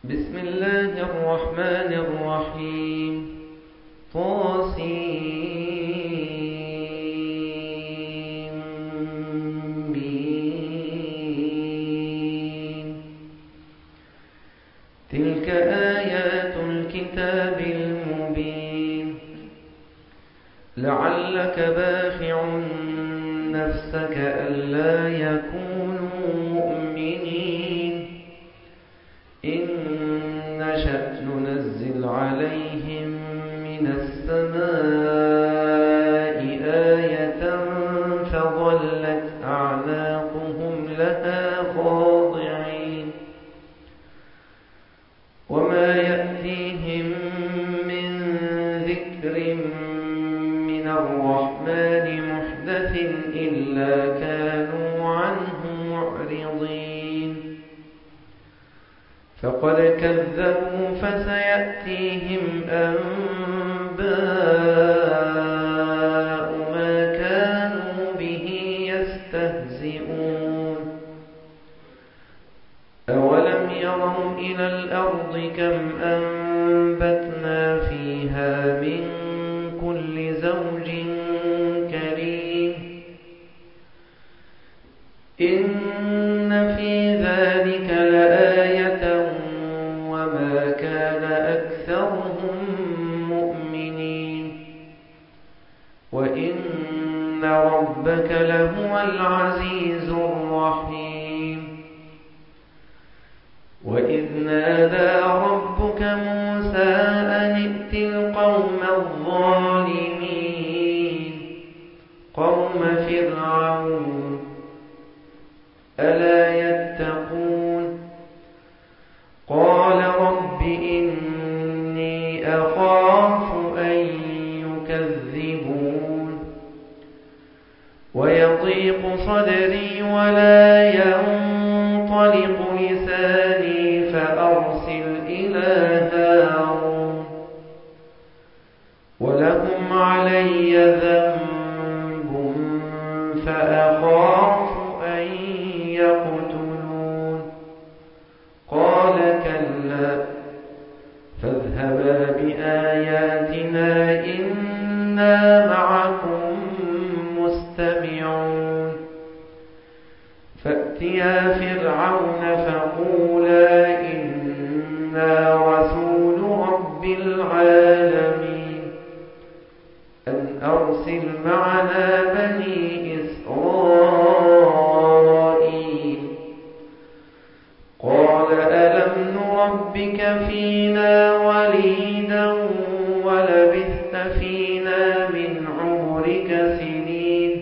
بسم الله الرحمن الرحيم طاسيم. تلك آيات الكتاب المبين. لعلك باخع نفسك ألا يكونوا مؤمنين إن نشأ ننزل عليهم من السماء آية فظلت أعناقهم لها خاضعين وما يأتيهم من ذكر من الرحمن محدث إلا كانوا عنه معرضين فقد كذبوا فسيأتيهم أنباء ما كانوا به يستهزئون أولم يروا إلى الأرض كم أنبتنا فيها من كل زوج كريم إن في ذلك لآية وما كان أكثرهم مؤمنين وإن ربك لهو العزيز الرحيم وإذ نادى ربك موسى أن ائت القوم الظالمين قوم فرعون ألا يتقون قال رب إني أخاف أن يكذبون ويضيق صدري ولا ينطلق لساني فأرسل إلى هارون ولهم علي ذنب فأخاف أن يقتلون قال كلا فاذهبا بآياتنا إنا معكم مستمعون فأتيا فرعون فقولا إنا رسول رب العالمين أن أرسل معنا بني إسرائيل قال ألم نربك فينا وليدا ولبثت فينا من عمرك سنين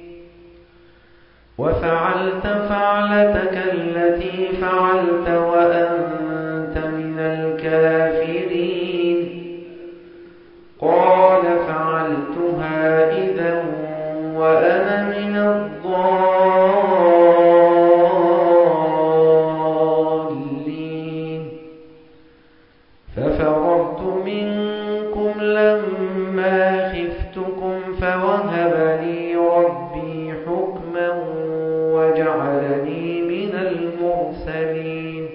وفعلت فعلتك التي فعلت وأنت من الكافرين قال فعلتها إذا وأنا من الضالين ففررت منكم لما خفتكم فوهب لي ربي حكما وجعلني من المرسلين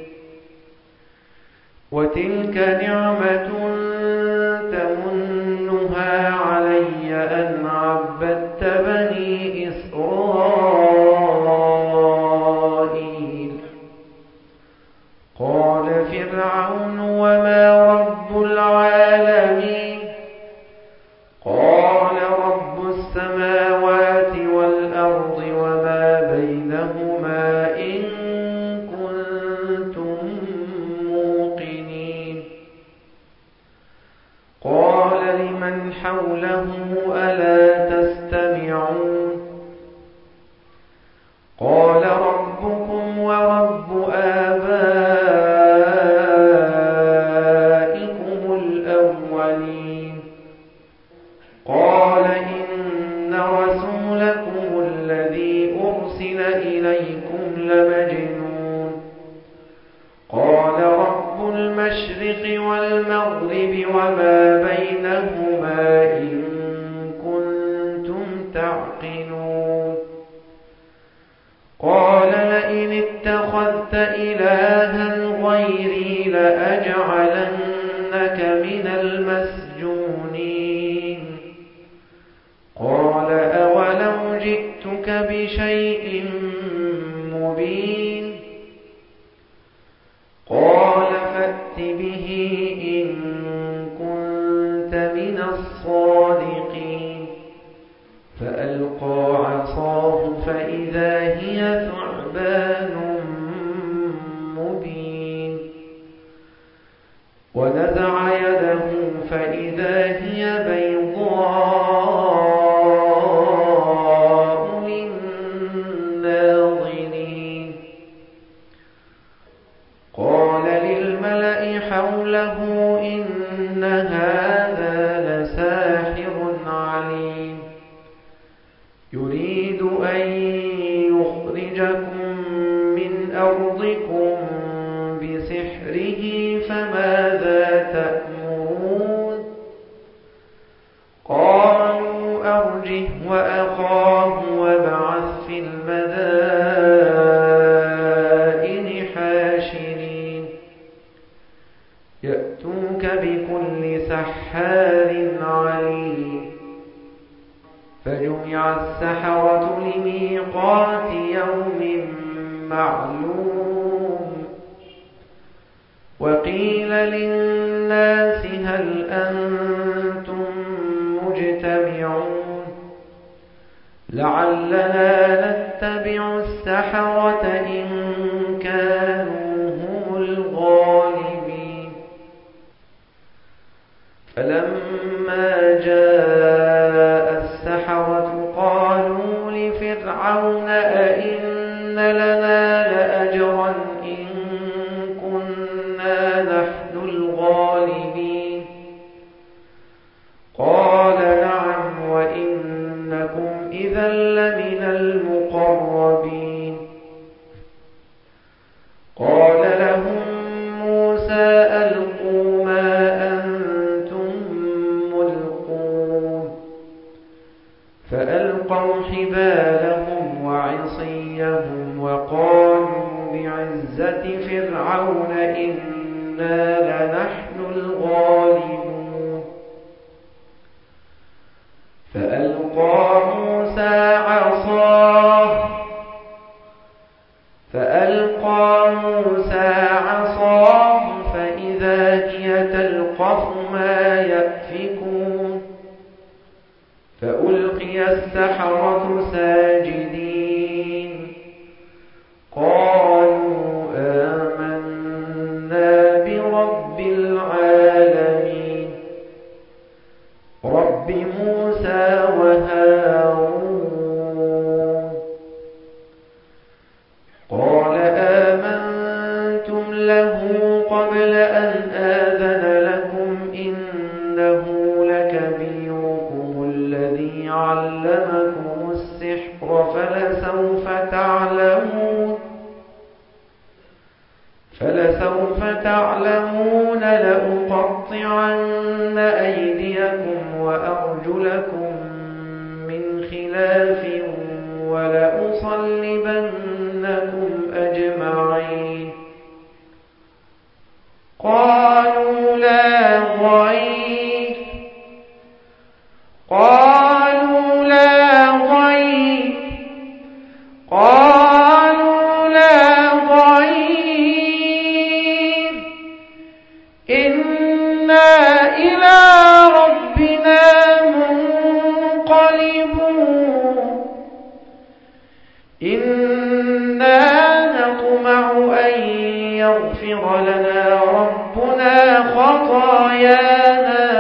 وتلك نعمة تمنها علي أن عبدت بني إسرائيل قال فرعون وما رب العالمين قال رب السماوات والأرض وما بينهما إن كنتم موقنين قال لمن حوله ألا تستمعون قال ربكم ورب آبائكم الأولين قال إن رسولكم الذي أرسل إليكم لمجنون قال رب المشرق والمغرب وما بينهما إن كنتم تعقلون قال لئن اتخذت إلها إلها غيري لأجعلنك من المسجونين قال أولو جئتك بشيء مبين قال فأت به إن كنت من الصادقين فألقى عصاه فإذا هي ثعبان مبين ونزع يده فإذا هي بيضاء للناظرين قال للملأ حوله إن هذا لساحر عليم يريد أن يخرجكم من أرضكم بسحره فماذا تأمرون قالوا أرجه وأخاه وابعث في المدائن حاشرين يأتوك بكل سحار عليم فجمع السحرة لميقات يوم معلوم وقيل للناس هل أنتم مجتمعون لعلنا نتبع السحرة إن كانوا هم الغالبين فلما جاء السحرة قالوا لفرعون أئن لنا لأجرا إن كنا نحن الغالبين قال نعم وإنكم إذا لمن المقربين قال لهم موسى ألقوا ما أنتم ملقون فألقوا حبالهم وعصيهم وقالوا بعزة فرعون إنا لنحن الغالبون فألقى موسى عصاه فإذا هي تلقف ما يأفكون فألقي السحرة ساجدين قالوا آمنا برب العالمين رب موسى وهارون قال آمنتم له قبل أن آذن لكم إنه لكبيركم الذي علمكم السحر فلسوف تعلمون لأقطعن أيديكم وأرجلكم من خلاف ولأصلبنكم أجمعين قالوا لا ضير إنا إلى ربنا منقلبون إنا نطمع أن يغفر لنا ربنا خطايانا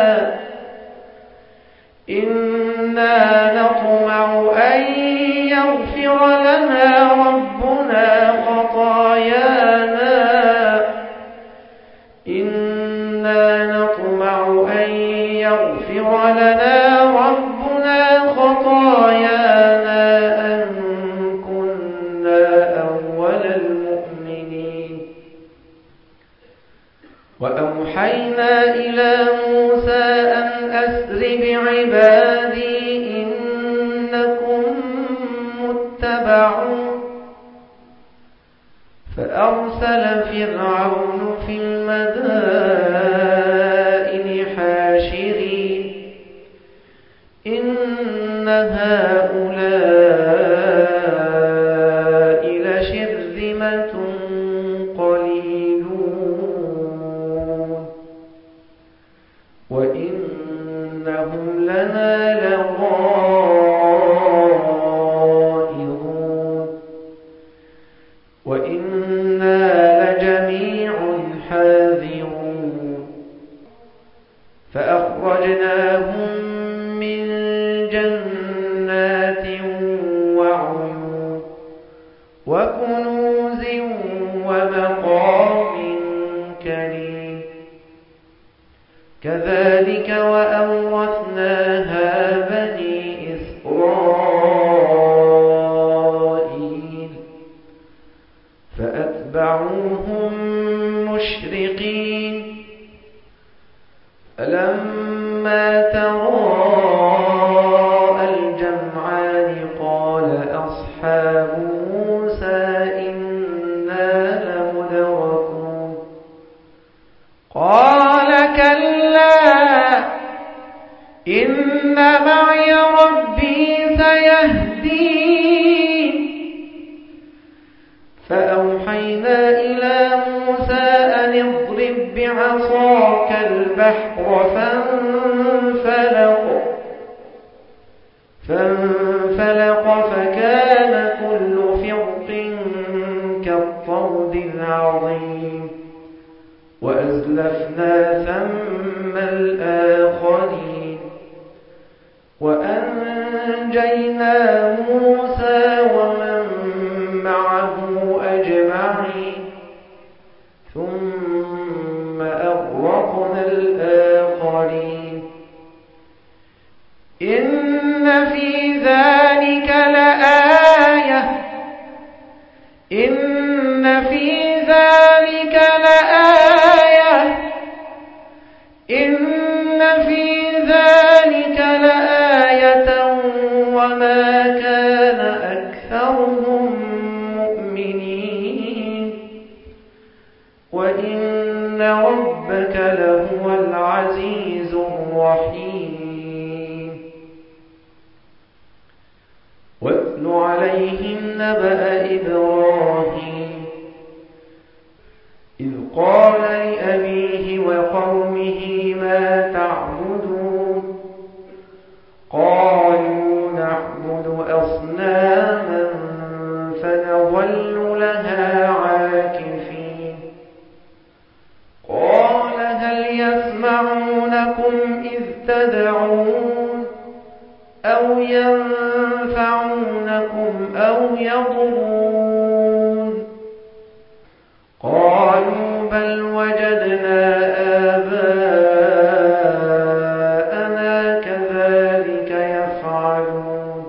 أن كنا أول المؤمنين وأوحينا إلى موسى أن أسر بعبادي إنكم متبعون فأرسل فرعون في المدائن حاشرين إن هؤلاء لشرذمة قليلون وإنهم لنا لغائظون وإنا لجميع حاذرون فأخرجناهم من جنات وعيون وكنوز ومقام كريم كذلك وأورثناها بني إسرائيل فأتبعوهم مشرقين فلما تراءى الجمعان قال أصحاب موسى إنا لمدركون قال كلا إن معي ربي سيهدين فأوحينا إلى موسى أن اضرب بعصاك البحر فانفلق فكان كل فرق كالطود العظيم وأزلفنا ثم الآخرين وأنجينا موسى ومن معه أجمعين ثم أغرقنا الآخرين إن في ذلك لآية وما كان أكثرهم مؤمنين وإن ربك لهو العزيز الرحيم واتل عليهم نبأ إبراهيم إذ قال لأبيه وقومه ما تعبدون قالوا نعبد أصناما فنظل لها عاكفين قال هل يسمعونكم إذ تدعون أو ينفعونكم أو يضرون قالوا بل وجدنا آباءنا كذلك يفعلون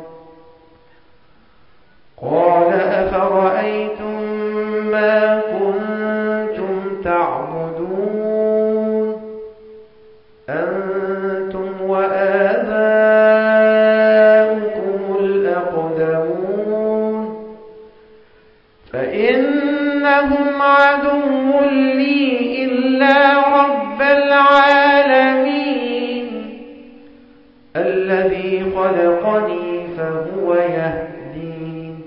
قال أفرأيتم ما كنتم تعبدون أنتم وآباؤكم الأقدمون فإنهم عدو لي إلا رب العالمين الذي خلقني فهو يهدين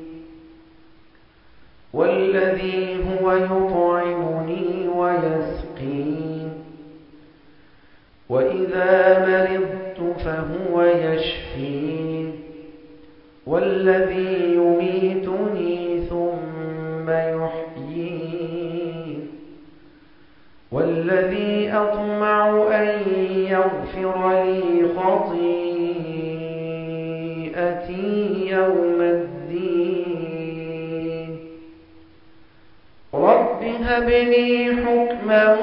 والذي هو يطعمني ويسقين وإذا مرضت فهو يشفين والذي يميتني ثم يحيين والذي أطمع أن يغفر لي خطيئتي يوم الدين رب هب لي حكما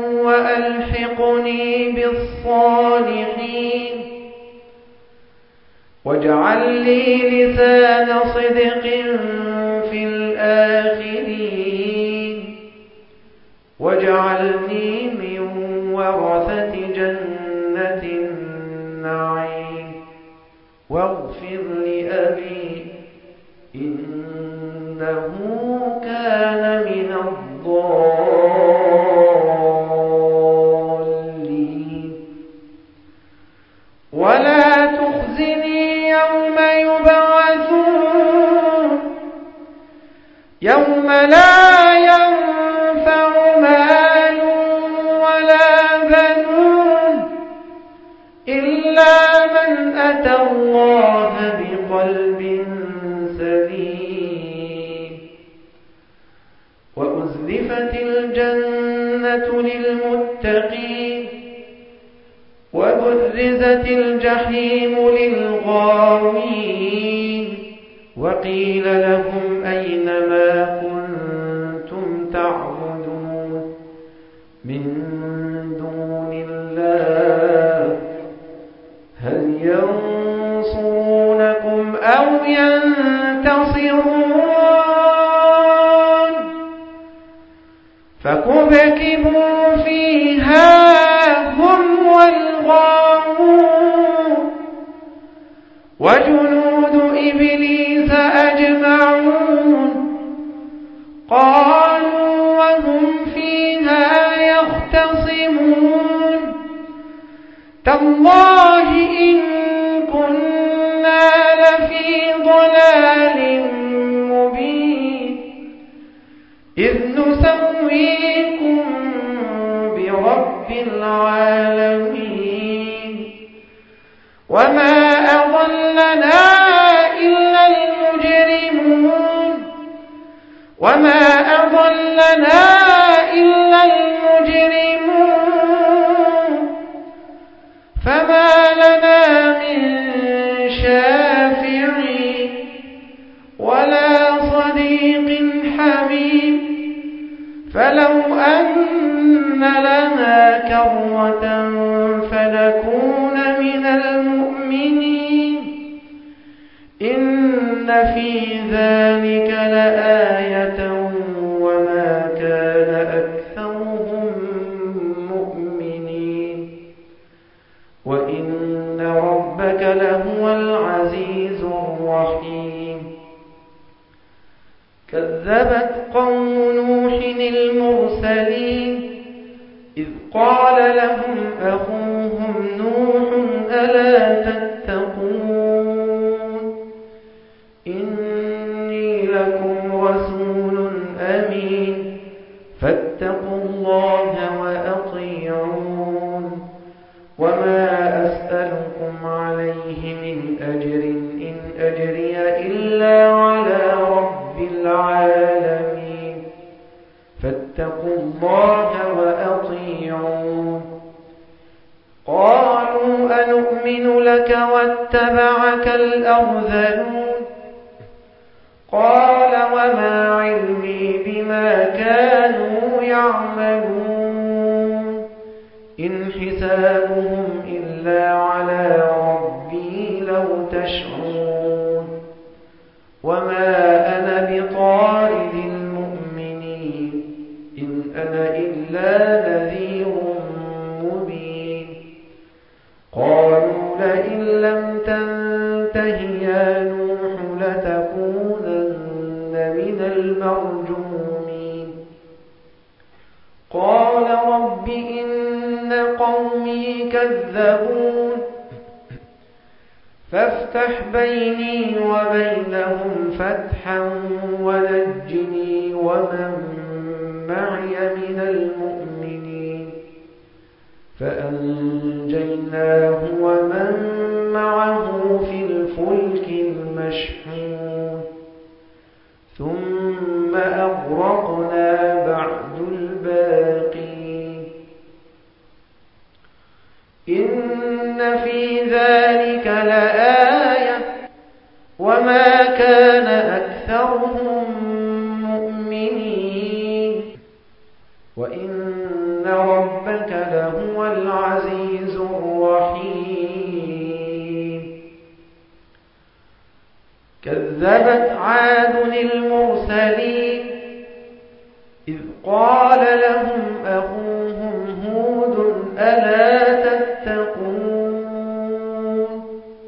وألحقني بالصالحين واجعل لي لسان صدق في الآخرين واجعلني من ورثة جنة النعيم واغفر لأبي إنه كان من الجنة للمتقين وبرزت الجحيم للغاوين وقيل لهم أين ما كنتم تعبدون من دون الله هل ينصرونكم أو ينتصرون فكبكبوا فيها هم والغاوون وجنود إبليس أجمعون قالوا وهم فيها يختصمون تالله إن كنا لفي ضلال مبين إذ نسويكم برب العالمين وما أضلنا إلا المجرمون فما لنا من شافعين ولا صديق حميم فلو أن لنا كرة فنكون من المؤمنين إن في ذلك لآية وما كان أكثرهم مؤمنين وإن ربك لهو العزيز الرحيم كذبت قوم نوح المرسلين إذ قال لهم أخوهم نوح ألا تتقون إني لكم رسول أمين فاتقوا الله وأطيعون وما أسألكم عليه من أجر إن أجري إلا على رب العالمين فاتقوا الله وأطيعون قالوا أنؤمن لك واتبعك الأرذلون قال وما علمي بما كانوا يعملون إن حسابهم إلا على ربي لو تشعرون وما أنا بطارد المؤمنين إن أنا إلا نذير مبين قالوا لئن لم تنته يا نوح لتكونن من المرجومين قال رب إن قومي كذبون فافتح بيني وبينهم فتحا ونجني ومن معي من المؤمنين فأنجيناه ومن معه في الفلك المشحون ثم أغرقنا بعد الباقين إن في ذلك لآية وما كان أكثرهم مؤمنين وإن ربك لهو العزيز الرحيم كذبت عاد المرسلين إذ قال لهم أخوهم هود ألا تتقون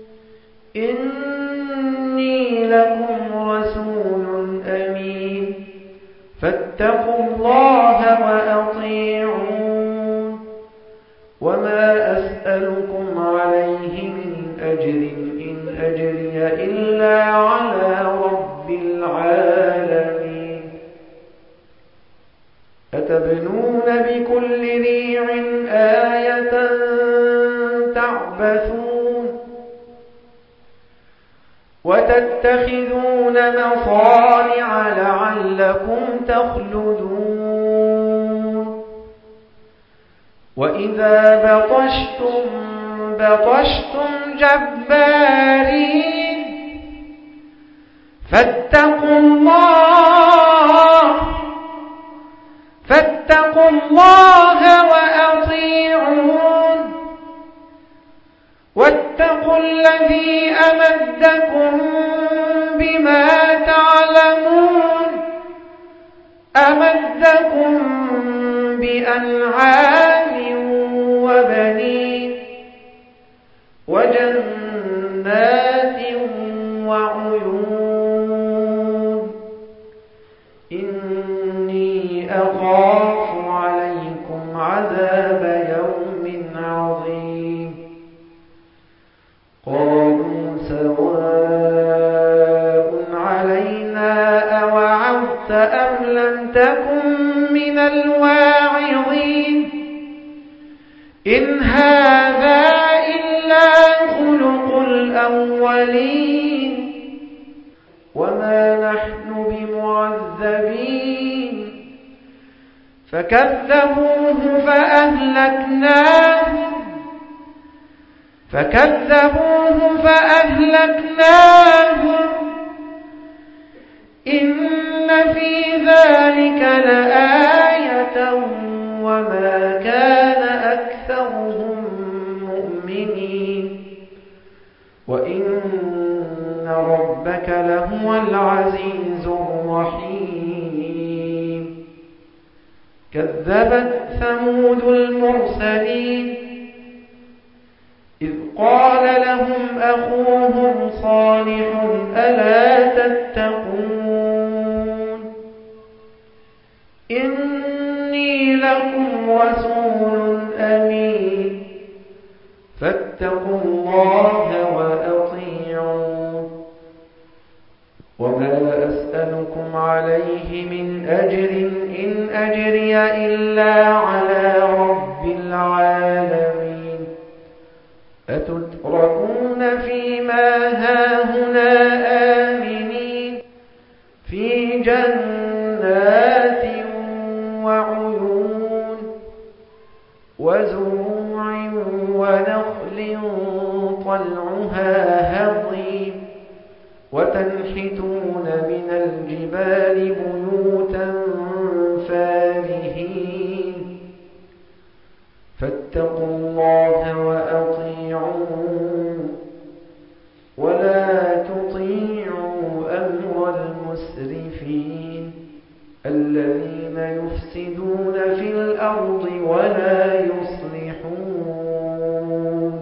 إني لكم رسول أمين فاتقوا الله وأطيعون وما أسألكم عليه من أجر إن أجري إلا على رب العالمين أتبنون بكل ريع آية تعبثون وتتخذون مصانع لعلكم تخلدون وإذا بطشتم بطشتم جبارين فاتقوا الله وأطيعون واتقوا الذي أمدكم بما تعلمون أمدكم بأنعام وبنين وجنات وعيون إني أخاف عليكم عذاب يوم عظيم قالوا سواء علينا أوعظت أم لم تكن من الواعظين إن هذا إلا خلق الأولين وما نحن بمعذبين فكذبوه فأهلكناهم إن في ذلك لآية وما كان أكثرهم مؤمنين وإن ربك لهو العزيز الرحيم كذبت ثمود المرسلين إذ قال لهم أخوهم صالح ألا تتقون إني لكم رسول أمين فاتقوا الله وأطيعون وما أسألكم عليه من أجر إن أجري إلا على رب العالمين أتتركون فيما هاهنا آمنين في جنات وعيون وزروع ونخل طلعها هضيم وتنحتون من الجبال بيوتا فارهين فاتقوا الله وأطيعون ولا تطيعوا أمر المسرفين الذين يفسدون في الأرض ولا يصلحون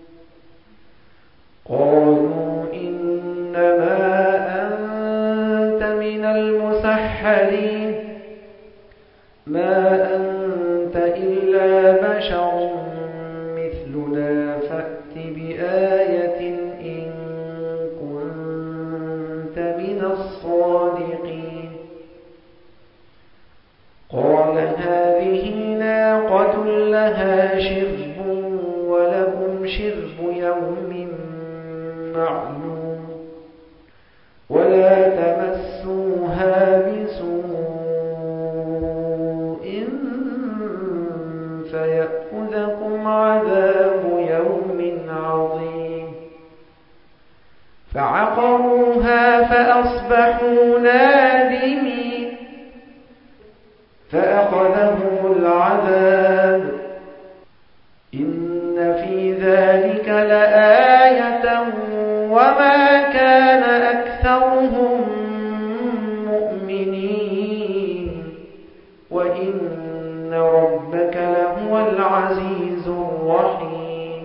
قالوا إنما أنت من المسحرين ما أنت إلا بشر مثلنا فأت بآية إن كنت من الصادقين قال هذه ناقة لها شرب ولكم شرب يوم معلوم ولا تمسوها بسوء فيأخذكم عذاب يوم عظيم فعقروها فأصبحوا نادمين فأخذهم العذاب إن في ذلك لآية وما كان أكثرهم مؤمنين وإن ربك لهو العزيز الرحيم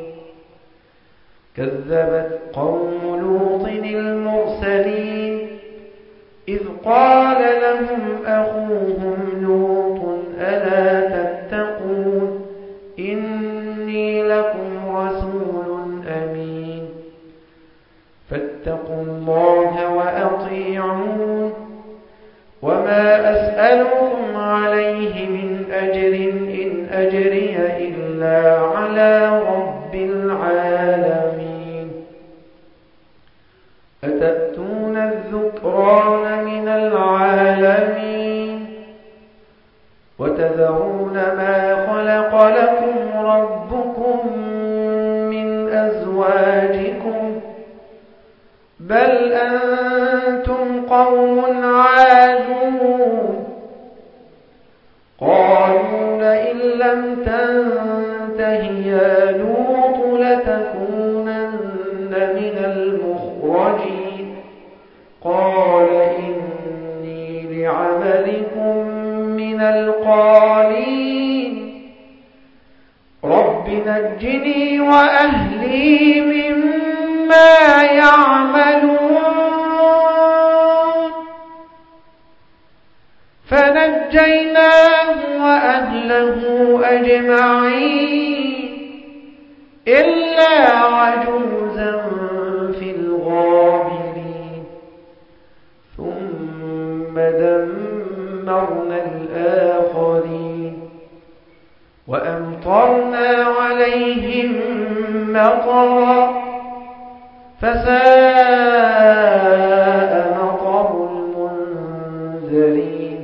كذبت قوم لوط المرسلين إذ قال لهم أخوهم لوط ألا تتقون إني لكم رسول أمين فاتقوا الله وأطيعون وما أسألكم عليه من أجر إن أجري إلا على رب العالمين أتأتون الذكران من العالمين تذرون ما خلق لكم ربكم من أزواجكم بل أنتم قوم عادون قالوا لئن لم تنته يا لوط لتكونن من المخرجين قال إني لعملكم من القالين رب نجني وأهلي مما يعملون فنجيناه وأهله أجمعين إلا عجوزا في الغابرين ثم دمرنا الآخرين وأمطرنا عليهم مطرا فساء مطر المنذرين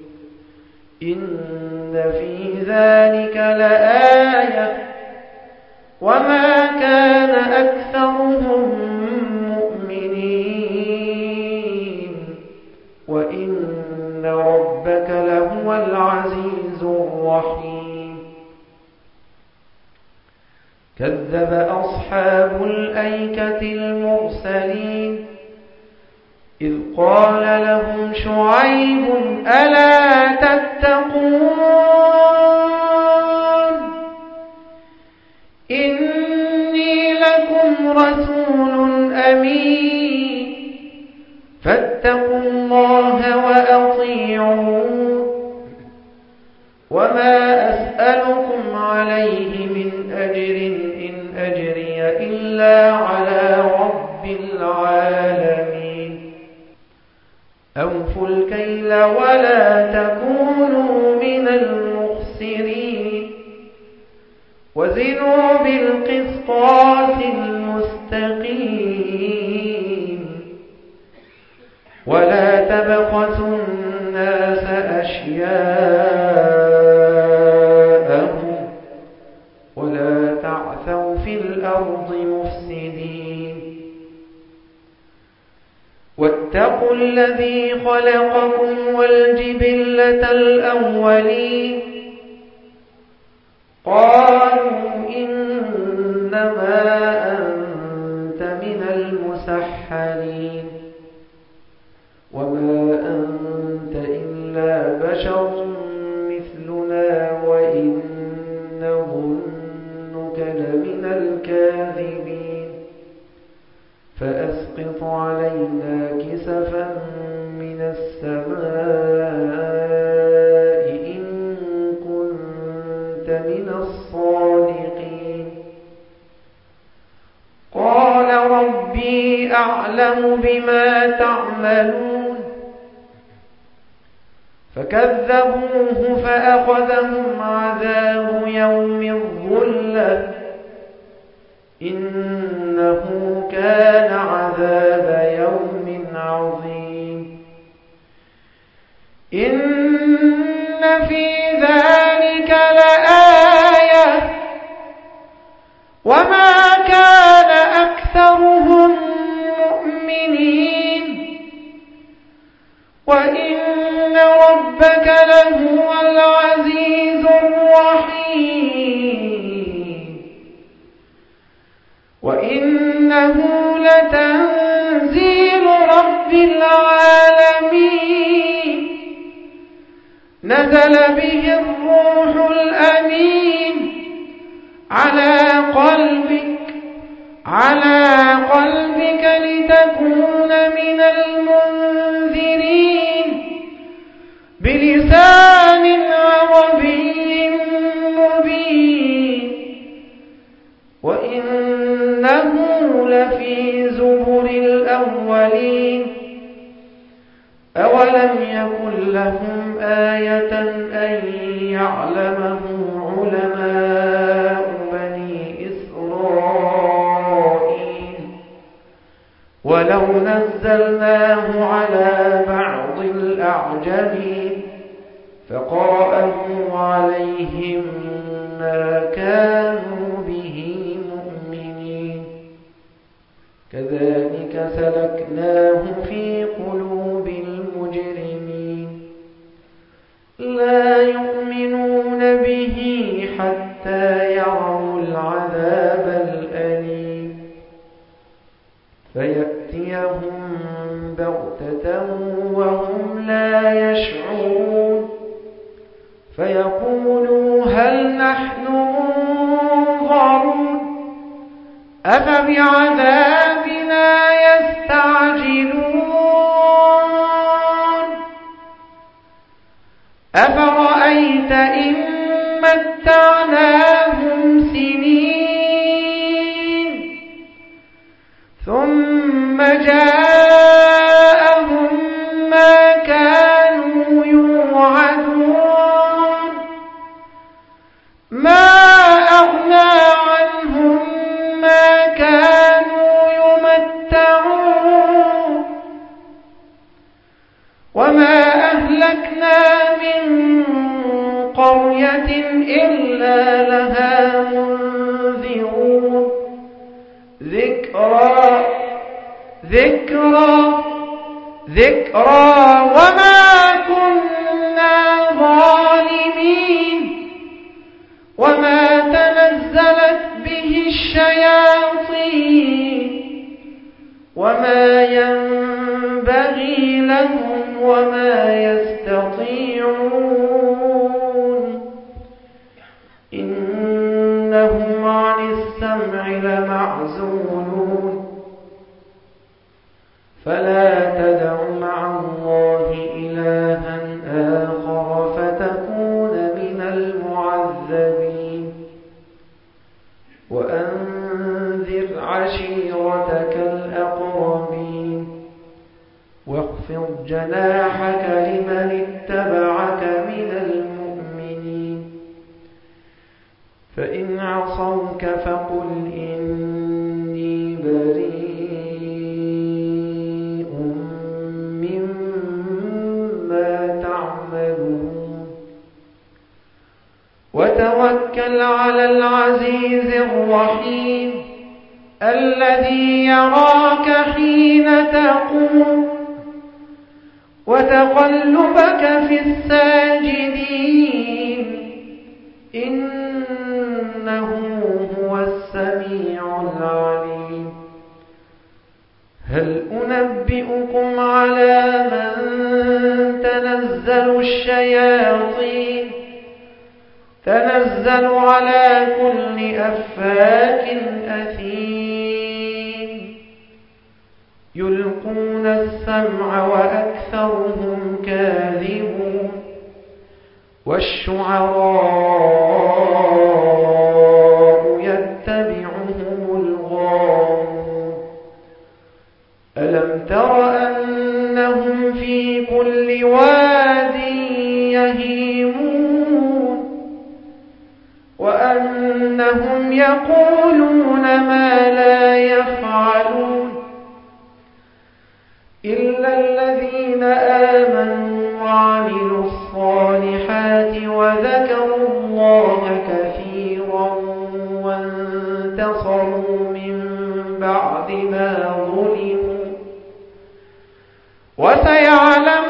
إن في ذلك لآية وما كان أكثرهم مؤمنين وإن ربك لهو العزيز الرحيم كذب أصحاب الأيكة المرسلين إذ قال لهم شعيب ألا تتقون إني لكم رسول أمين فاتقوا الله وأطيعون وما أسألكم عليه من أجر إن أجري إلا على رب العالمين أوفوا الكيل ولا تكونوا من المخسرين وزنوا بالقسطاس المستقيم ولا تبخسوا الناس أشياءهم ولا تعثوا في الأرض مفسدين واتقوا الذي خلقكم والجبلة الأولين قالوا إنما أنت من المسحرين وما أنت إلا بشر مثلنا وإن نظنك لمن الكاذبين فأسقط علينا كسفا من السماء إن كنت من الصادقين قال ربي أعلم بما تعملون فكذبوه فأخذهم عذاب يوم الظلة إنه كان عذاب يوم عظيم إن في ذلك لآية وما كان أكثرهم مؤمنين وإن ربك لهو العزيز الرحيم وإنه لتنزيل رب العالمين نزل به الروح الأمين على قلبك لتكون من المنذرين بلسان عربي مبين وإنه لفي زبر الأولين أولم يكن لهم آية أن يعلمه علماء بني إسرائيل ولو نزلناه على بعض الأعجمين فقرأه عليهم ما كانوا به مؤمنين كذلك سلكناه في قلوب المجرمين لا يؤمنون به حتى يروا العذاب الأليم فيأتيهم بغتة وهم لا يشعرون فيقولوا هل نحن منظرون أفبعذابنا يستعجلون أفرأيت إن متعناهم سنين ثم جاءهم ما كانوا يوعدون ما أغنى عنهم ما كانوا يمتعون وما أهلكنا من قرية إلا لها منذرون ذكرى وما كنا ظالمين وما تنزلت به الشياطين وما ينبغي لهم وما يستطيعون إنهم عن السمع لمعزولون فلا تدع مع الله إلها آخر فتكون من المعذبين وأنذر عشيرتك الأقربين واخفض جناحك لمن اتبعك من المؤمنين فإن عصوك فقل إني بريء مما تعملون وتوكل على العزيز الرحيم الذي يراك حين تقوم وتقلبك في الساجدين إنه هو السميع العليم هل أنبئكم على من تنزل الشياطين تنزل على كل أفاك أثيم يلقون السمع وأكثرهم كاذبون والشعراء يتبعهم الغاوون ألم تر أنهم في كل واد يهيمون وأنهم يقولون ما لا يفعلون إلا الذين آمنوا وعملوا الصالحات وذكروا الله كثيرا وانتصروا من بعد ما ظلموا وسيعلم